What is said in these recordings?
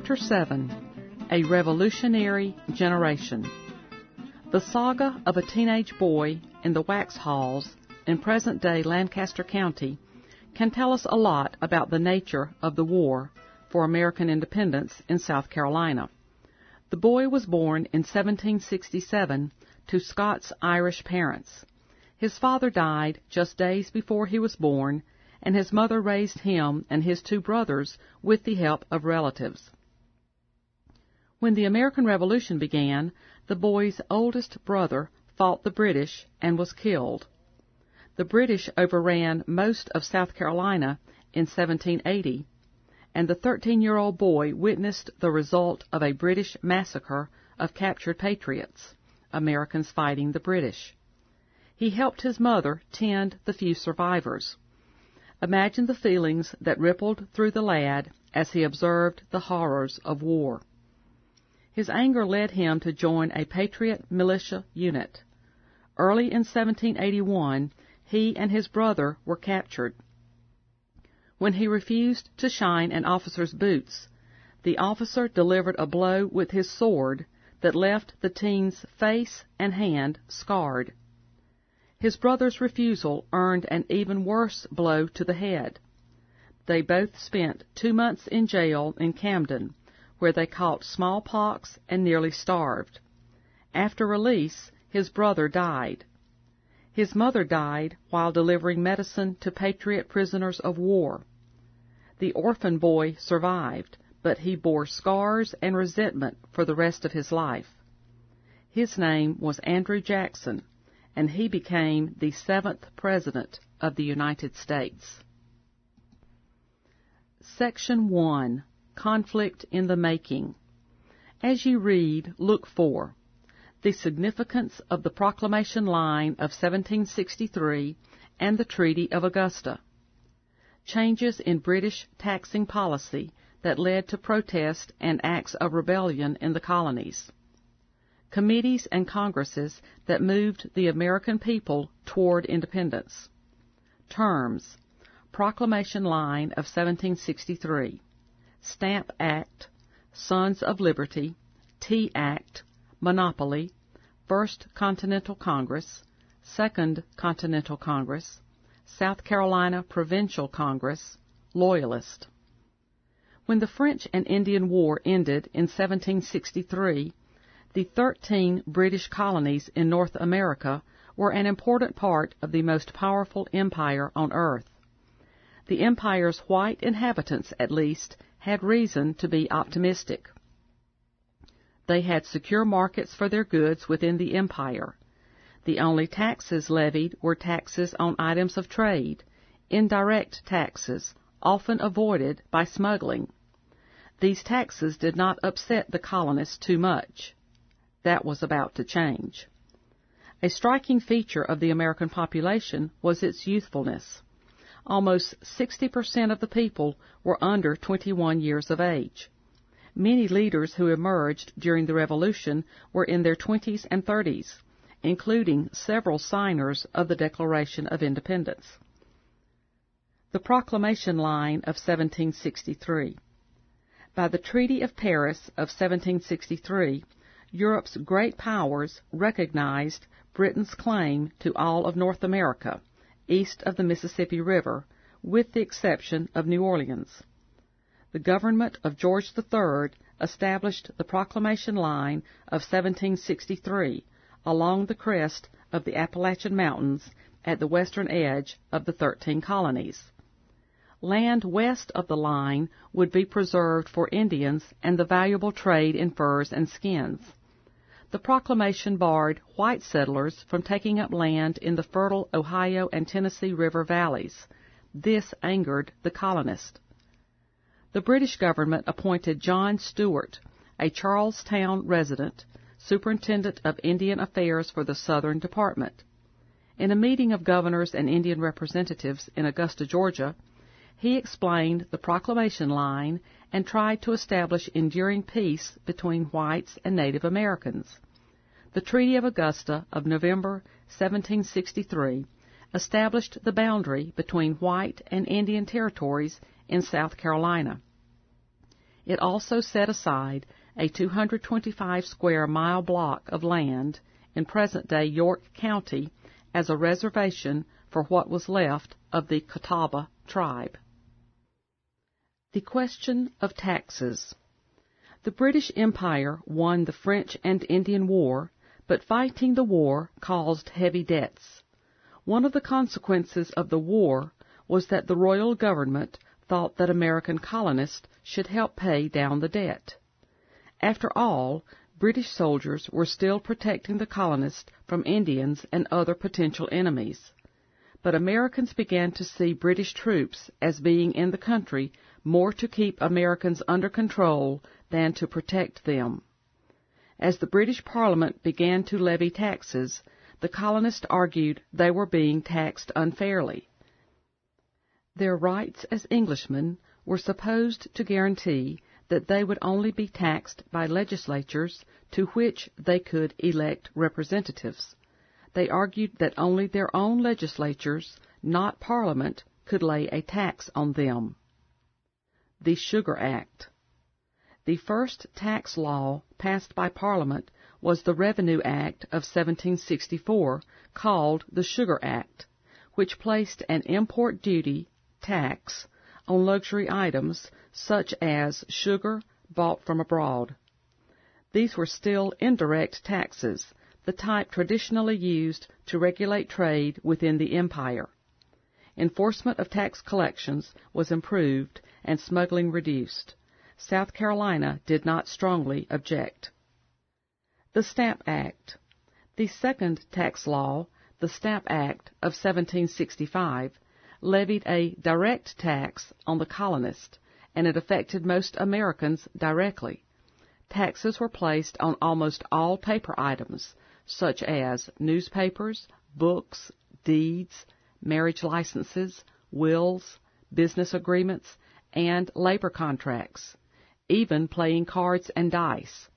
Chapter 7, A Revolutionary Generation. The saga of a teenage boy in the Waxhaws in present-day Lancaster County can tell us a lot about the nature of the war for American independence in South Carolina. The boy was born in 1767 to Scots-Irish parents. His father died just days before he was born, and his mother raised him and his two brothers with the help of relatives. When the American Revolution began, the boy's oldest brother fought the British and was killed. The British overran most of South Carolina in 1780, and the 13-year-old boy witnessed the result of a British massacre of captured patriots, Americans fighting the British. He helped his mother tend the few survivors. Imagine the feelings that rippled through the lad as he observed the horrors of war. His anger led him to join a Patriot militia unit. Early in 1781, he and his brother were captured. When he refused to shine an officer's boots, the officer delivered a blow with his sword that left the teen's face and hand scarred. His brother's refusal earned an even worse blow to the head. They both spent 2 months in jail in Camden, where they caught smallpox and nearly starved. After release, his brother died. His mother died while delivering medicine to Patriot prisoners of war. The orphan boy survived, but he bore scars and resentment for the rest of his life. His name was Andrew Jackson, and he became the 7th President of the United States. Section 1. Conflict in the Making. As you read, look for the significance of the Proclamation Line of 1763 and the Treaty of Augusta, changes in British taxing policy that led to protest and acts of rebellion in the colonies, committees and congresses that moved the American people toward independence. Terms: Proclamation Line of 1763, Stamp Act, Sons of Liberty, Tea Act, Monopoly, First Continental Congress, Second Continental Congress, South Carolina Provincial Congress, Loyalist. When the French and Indian War ended in 1763, the 13 British colonies in North America were an important part of the most powerful empire on earth. The empire's white inhabitants, at least, had reason to be optimistic. They had secure markets for their goods within the empire. The only taxes levied were taxes on items of trade, indirect taxes, often avoided by smuggling. These taxes did not upset the colonists too much. That was about to change. A striking feature of the American population was its youthfulness. Almost 60% of the people were under 21 years of age. Many leaders who emerged during the Revolution were in their 20s and 30s, including several signers of the Declaration of Independence. The Proclamation Line of 1763. By the Treaty of Paris of 1763, Europe's great powers recognized Britain's claim to all of North America, east of the Mississippi River, with the exception of New Orleans. The government of George III established the Proclamation Line of 1763 along the crest of the Appalachian Mountains at the western edge of the 13 colonies. Land west of the line would be preserved for Indians and the valuable trade in furs and skins. The proclamation barred white settlers from taking up land in the fertile Ohio and Tennessee River valleys. This angered the colonists. The British government appointed John Stuart, a Charlestown resident, superintendent of Indian affairs for the Southern Department. In a meeting of governors and Indian representatives in Augusta, Georgia, he explained the Proclamation Line and tried to establish enduring peace between whites and Native Americans. The Treaty of Augusta of November 1763 established the boundary between white and Indian territories in South Carolina. It also set aside a 225-square-mile block of land in present-day York County as a reservation for what was left of the Catawba tribe. The question of taxes. The British Empire won the French and Indian War, but fighting the war caused heavy debts. One of the consequences of the war was that the royal government thought that American colonists should help pay down the debt. After all, British soldiers were still protecting the colonists from Indians and other potential enemies. But Americans began to see British troops as being in the country more to keep Americans under control than to protect them. As the British Parliament began to levy taxes, the colonists argued they were being taxed unfairly. Their rights as Englishmen were supposed to guarantee that they would only be taxed by legislatures to which they could elect representatives. They argued that only their own legislatures, not Parliament, could lay a tax on them. The Sugar Act. The first tax law passed by Parliament was the Revenue Act of 1764, called the Sugar Act, which placed an import duty tax on luxury items such as sugar bought from abroad. These were still indirect taxes, the type traditionally used to regulate trade within the empire. Enforcement of tax collections was improved and smuggling reduced. South Carolina did not strongly object. The Stamp Act. The second tax law, the Stamp Act of 1765, levied a direct tax on the colonist, and it affected most Americans directly. Taxes were placed on almost all paper items, such as newspapers, books, deeds, marriage licenses, wills, business agreements, and labor contracts, even playing cards and dice.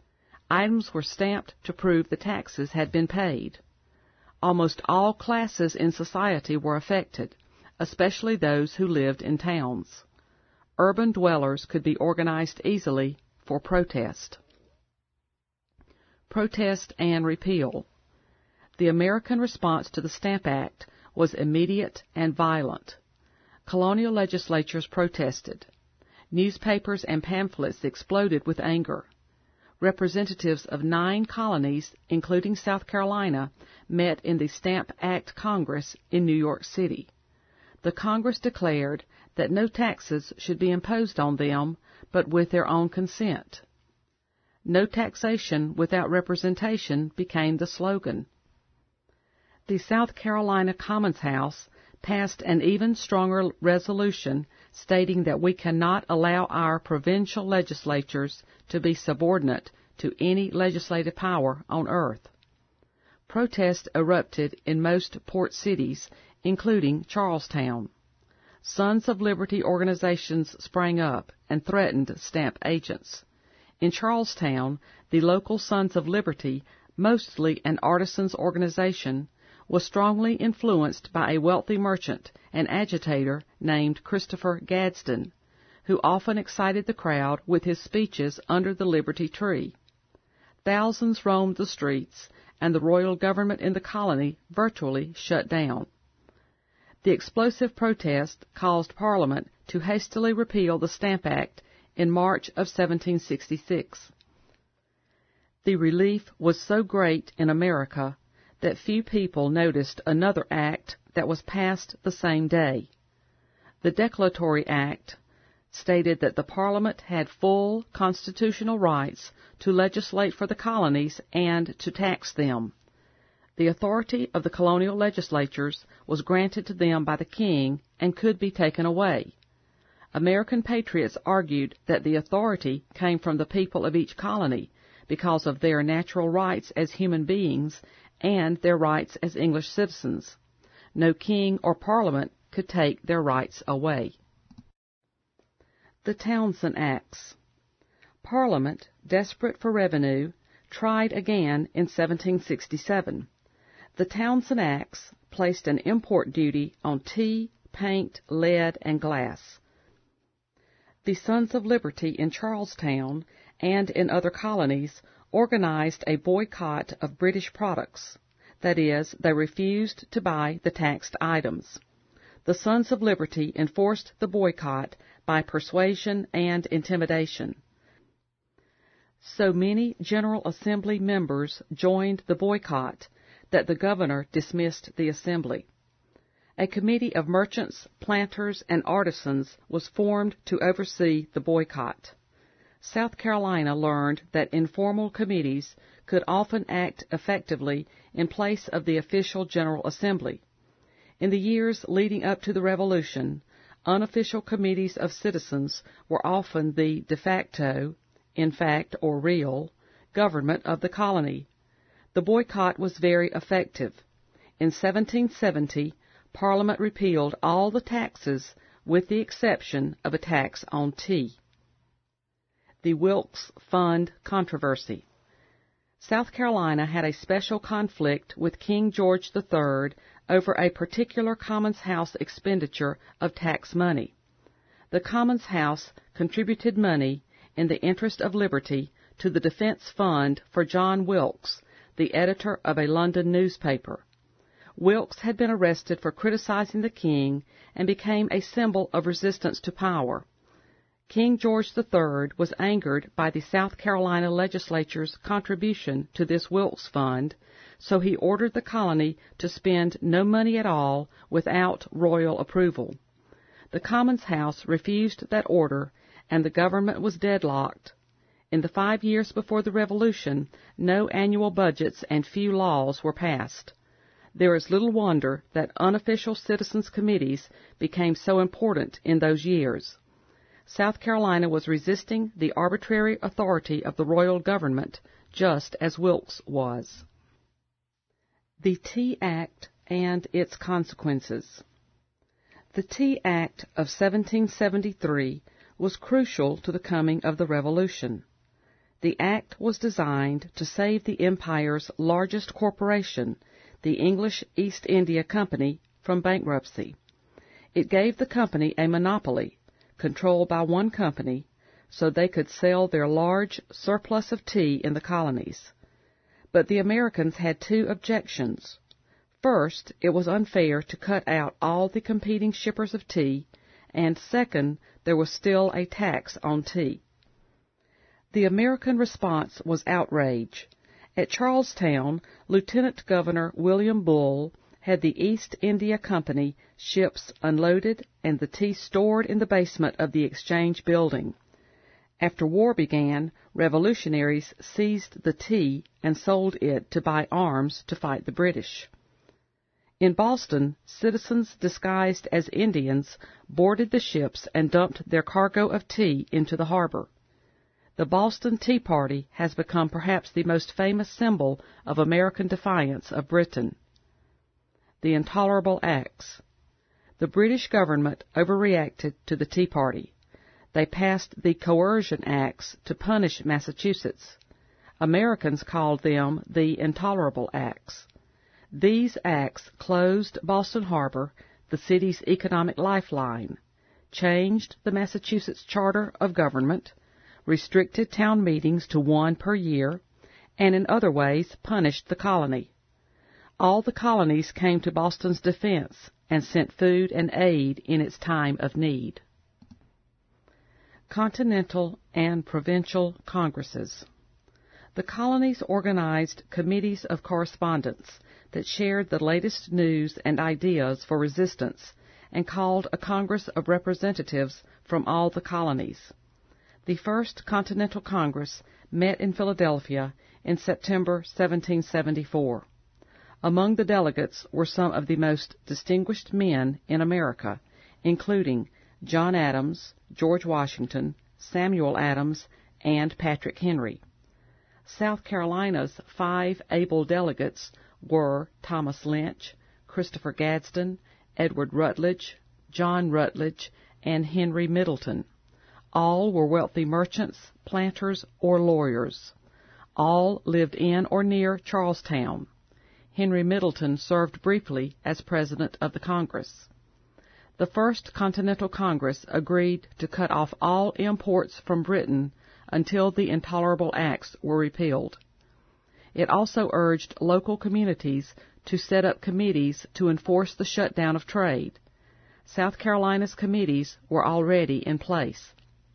Items were stamped to prove the taxes had been paid. Almost all classes in society were affected, especially those who lived in towns. Urban dwellers could be organized easily for protest. Protest and repeal. The American response to the Stamp Act was immediate and violent. Colonial legislatures protested. Newspapers and pamphlets exploded with anger. Representatives of 9 colonies, including South Carolina, met in the Stamp Act Congress in New York City. The Congress declared that no taxes should be imposed on them, but with their own consent. No taxation without representation became the slogan. The South Carolina Commons House passed an even stronger resolution stating that we cannot allow our provincial legislatures to be subordinate to any legislative power on earth. Protests erupted in most port cities, including Charlestown. Sons of Liberty organizations sprang up and threatened stamp agents. In Charlestown, the local Sons of Liberty, mostly an artisans' organization, was strongly influenced by a wealthy merchant and agitator named Christopher Gadsden, who often excited the crowd with his speeches under the Liberty Tree. Thousands roamed the streets, and the royal government in the colony virtually shut down. The explosive protest caused Parliament to hastily repeal the Stamp Act in March of 1766. The relief was so great in America that few people noticed another act that was passed the same day. The Declaratory Act stated that the Parliament had full constitutional rights to legislate for the colonies and to tax them. The authority of the colonial legislatures was granted to them by the king and could be taken away. American patriots argued that the authority came from the people of each colony because of their natural rights as human beings and their rights as English citizens. No king or parliament could take their rights away. The Townshend Acts. Parliament, desperate for revenue, tried again in 1767. The Townshend Acts placed an import duty on tea, paint, lead, and glass. The Sons of Liberty in Charlestown and in other colonies organized a boycott of British products. That is, they refused to buy the taxed items. The Sons of Liberty enforced the boycott by persuasion and intimidation. So many General Assembly members joined the boycott that the governor dismissed the assembly. A committee of merchants, planters, and artisans was formed to oversee the boycott. South Carolina learned that informal committees could often act effectively in place of the official General Assembly. In the years leading up to the Revolution, unofficial committees of citizens were often the de facto, in fact or real, government of the colony. The boycott was very effective. In 1770, Parliament repealed all the taxes with the exception of a tax on tea. The Wilkes Fund Controversy. South Carolina had a special conflict with King George III over a particular Commons House expenditure of tax money. The Commons House contributed money in the interest of liberty to the Defense Fund for John Wilkes, the editor of a London newspaper. Wilkes had been arrested for criticizing the king and became a symbol of resistance to power. King George III was angered by the South Carolina legislature's contribution to this Wilkes Fund, so he ordered the colony to spend no money at all without royal approval. The Commons House refused that order, and the government was deadlocked. In the 5 years before the Revolution, no annual budgets and few laws were passed. There is little wonder that unofficial citizens' committees became so important in those years. South Carolina was resisting the arbitrary authority of the royal government, just as Wilkes was. The Tea Act and its consequences. The Tea Act of 1773 was crucial to the coming of the Revolution. The act was designed to save the empire's largest corporation, the English East India Company, from bankruptcy. It gave the company a monopoly, controlled by one company, so they could sell their large surplus of tea in the colonies. But the Americans had two objections. First, it was unfair to cut out all the competing shippers of tea, and second, there was still a tax on tea. The American response was outrage. At Charlestown, Lieutenant Governor William Bull had the East India Company ships unloaded and the tea stored in the basement of the Exchange building. After war began, revolutionaries seized the tea and sold it to buy arms to fight the British. In Boston, citizens disguised as Indians boarded the ships and dumped their cargo of tea into the harbor. The Boston Tea Party has become perhaps the most famous symbol of American defiance of Britain. The Intolerable Acts. The British government overreacted to the Tea Party. They passed the Coercion Acts to punish Massachusetts. Americans called them the Intolerable Acts. These acts closed Boston Harbor, the city's economic lifeline, changed the Massachusetts Charter of Government, restricted town meetings to one per year, and in other ways punished the colony. All the colonies came to Boston's defense and sent food and aid in its time of need. Continental and Provincial Congresses. The colonies organized committees of correspondence that shared the latest news and ideas for resistance and called a Congress of Representatives from all the colonies. The First Continental Congress met in Philadelphia in September 1774. Among the delegates were some of the most distinguished men in America, including John Adams, George Washington, Samuel Adams, and Patrick Henry. South Carolina's 5 able delegates were Thomas Lynch, Christopher Gadsden, Edward Rutledge, John Rutledge, and Henry Middleton. All were wealthy merchants, planters, or lawyers. All lived in or near Charlestown. Henry Middleton served briefly as president of the Congress. The First Continental Congress agreed to cut off all imports from Britain until the Intolerable Acts were repealed. It also urged local communities to set up committees to enforce the shutdown of trade. South Carolina's committees were already in place.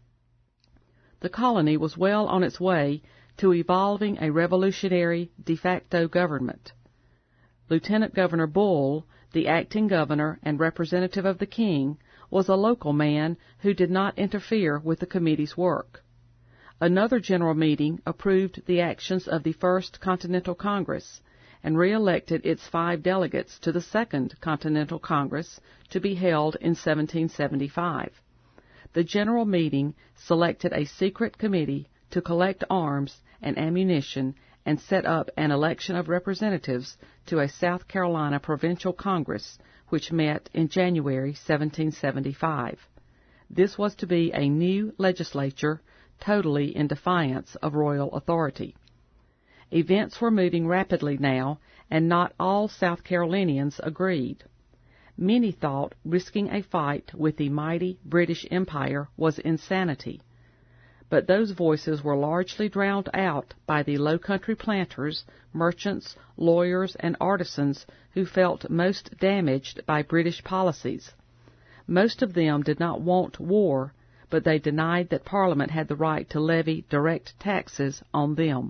The colony was well on its way to evolving a revolutionary de facto government. Lieutenant Governor Bull, the acting governor and representative of the king, was a local man who did not interfere with the committee's work. Another general meeting approved the actions of the First Continental Congress and re-elected its 5 delegates to the Second Continental Congress to be held in 1775. The general meeting selected a secret committee to collect arms and ammunition and set up an election of representatives to a South Carolina Provincial Congress, which met in January 1775. This was to be a new legislature, totally in defiance of royal authority. Events were moving rapidly now, and not all South Carolinians agreed. Many thought risking a fight with the mighty British Empire was insanity, but those voices were largely drowned out by the Low Country planters, merchants, lawyers, and artisans who felt most damaged by British policies. Most of them did not want war, but they denied that Parliament had the right to levy direct taxes on them.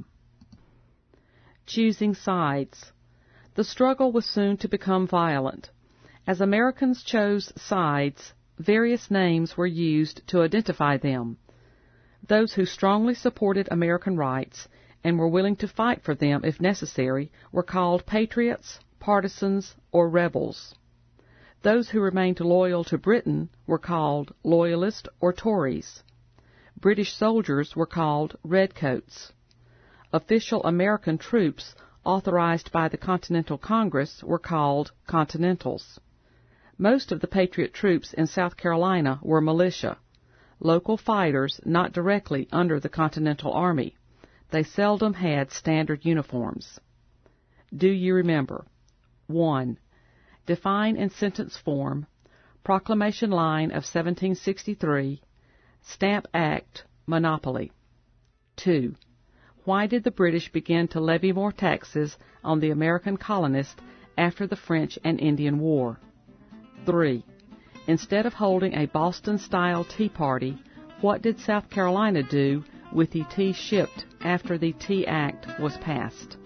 Choosing sides. The struggle was soon to become violent. As Americans chose sides, various names were used to identify them. Those who strongly supported American rights and were willing to fight for them if necessary were called patriots, partisans, or rebels. Those who remained loyal to Britain were called loyalists or Tories. British soldiers were called redcoats. Official American troops authorized by the Continental Congress were called Continentals. Most of the Patriot troops in South Carolina were militia, local fighters not directly under the Continental Army. They seldom had standard uniforms. Do you remember? 1. Define in sentence form, Proclamation Line of 1763, Stamp Act, Monopoly. 2. Why did the British begin to levy more taxes on the American colonists after the French and Indian War? 3. Instead of holding a Boston-style tea party, what did South Carolina do with the tea shipped after the Tea Act was passed?